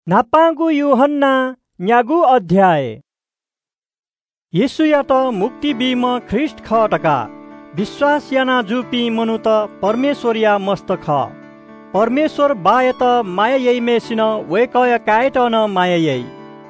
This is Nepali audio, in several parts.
नापागु यूहन्ना न्यागु अध्याय। येसुया त मुक्ति बीम ख्रिस्ट ख टका विश्वास याना जुपी मनु त परमेश्वरिया मस्त ख परमेश्वर बाय त माया यई मेसिन वेकय कायट न माया यई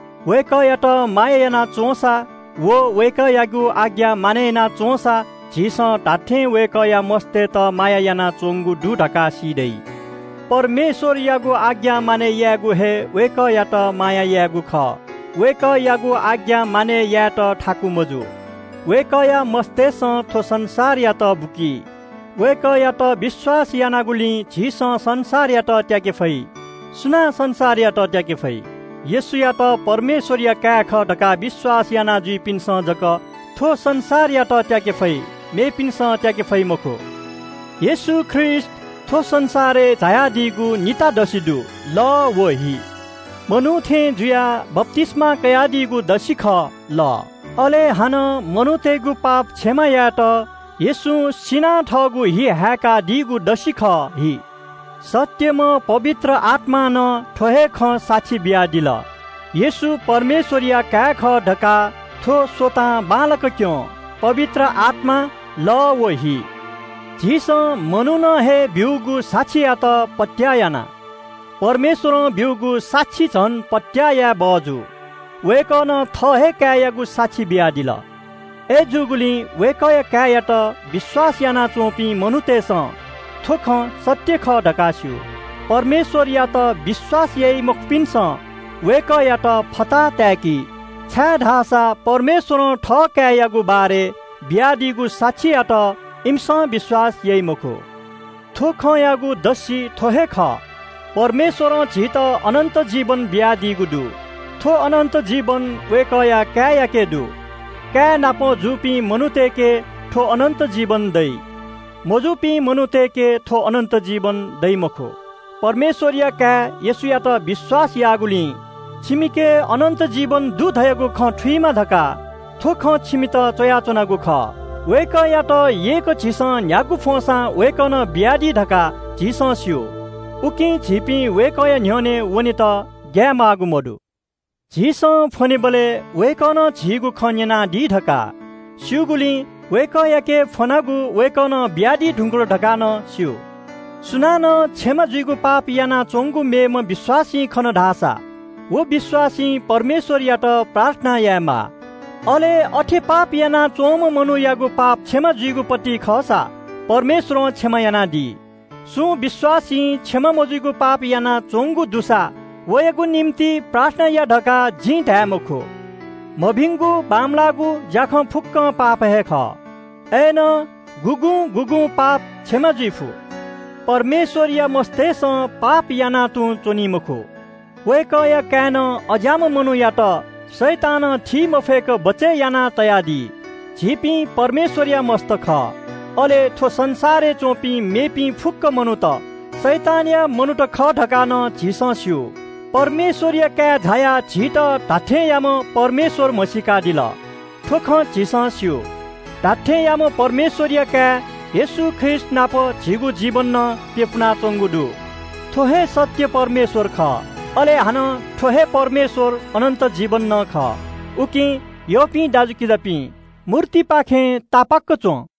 वेकय त माया याना चोसा वो वेकयागु आज्ञा माने ना चोसा झिस टाठे वेकया मस्ते त माया याना चोंगु डु ढका सिदै परमेश्वर यागु आज्ञा माने यागु हे वेक या त माया यागु ख वेक यागु आज्ञा माने या त ठाकु मजु वेक या मस्ते स थो संसार या त बुकी वेक या त विश्वास याना गुली झिस संसार या त त्याके फै सुना संसार या त त्याके फै येसु या त परमेश्वर या का ख ढका विश्वास याना जुइ पिन्स जक थो संसार या त त्याके फै मे पिन्स त्याके फै मखो येसु ख्रिस्ट थो संसारे जाया दिगु निता दसिदु ल वही मनु थे जुया बप्तिस्मा कया दिगु दसि ख ल अले हान मनु तेगु पाप क्षमा या त येसु सिना ठगु हि हाका दिगु दसि ख हि सत्यम पवित्र आत्मा न ठोहे ख साक्षी बिया दिल येसु परमेश्वरिया का ख ढका थो सोता बालक क्यों पवित्र आत्मा ल वही झिस मनु न हे बिउगु साक्षी या त पत्यायाना परमेश्वर बिउगु साक्षी छन् पत्याया बजु वेक न थहे कायागु साक्षी बिया दिल ए जुगुली वेकय काया त विश्वास याना चोपी मनुतेस थोख सत्य ख ढकास्यु परमेश्वर या त विश्वास यही मुखपिन्स वेक या त फता त्याकी छा ढासा परमेश्वर ठ कायागु बारे बिया दिगु साक्षी या त इम्स विश्वास यही मुखो थोख यागु दसी थोहे ख परमेश्वर झित अनन्त जीवन बिया दिगुडु थो अनन्त जीवन वेकया काया के दु का नापो जुपी मनुते के थो अनन्त जीवन दै मजुपी मनुते के थो अनन्त जीवन दै मखो परमेश्वरिया का येसुया त विश्वास यागुली छिमिके अनन्त जीवन दु धयगु ख ठुइमा धका थो ख छिमित चया चनागु ख वेक या त एक झिस न्यागु फोसा वेक न बियादी ढका झिस स्यु उकि झिपी वेक या न्ह्यने वनि त ग्या मागु मडु झिस फोने बले वेक न झिगु खन्यना दी ढका स्युगुली वेक या के फोनागु वेक न बियादी ढुंगुरो ढका न स्यु सुना न क्षमा जुइगु पाप याना चोंगु मेम विश्वासी खन ढासा वो विश्वासी परमेश्वर या त प्रार्थना यामा अले अठे पाप याना चोम मनु यागु पाप क्षमा जुइगु पति खसा परमेश्वर क्षमा याना दी सु विश्वासी क्षमा मजुइगु पाप याना चोंगु दुसा वयगु निम्ति प्रार्थना या ढका जी ढामखो मभिंगु बामलागु जाख फुक्क पाप हे ख एन गुगु गुगु पाप क्षमा जुइफु परमेश्वर या मस्तेस पाप याना तु चोनी मखो वेक या कान अजाम मनु या त शैतान थी मफेक बचे याना तयादी झिपी परमेश्वरिया मस्त ख अले थो संसारे चोपी मेपी फुक्क मनु त शैतानिया मनु त ख ढकान झिसस्यु परमेश्वरिया का झाया झित ढाठे याम परमेश्वर मसिका दिल ठोख झिसस्यु ढाठे याम परमेश्वरिया का येसु ख्रिस्ट नाप झिगु जीवन न पेपुना चोंगुडु थोहे सत्य परमेश्वर ख अले हान ठोहे परमेश्वर अनन्त जीवन न ख उकि योपी दाजुकी जपी मूर्ति पाखे तापाक्क चो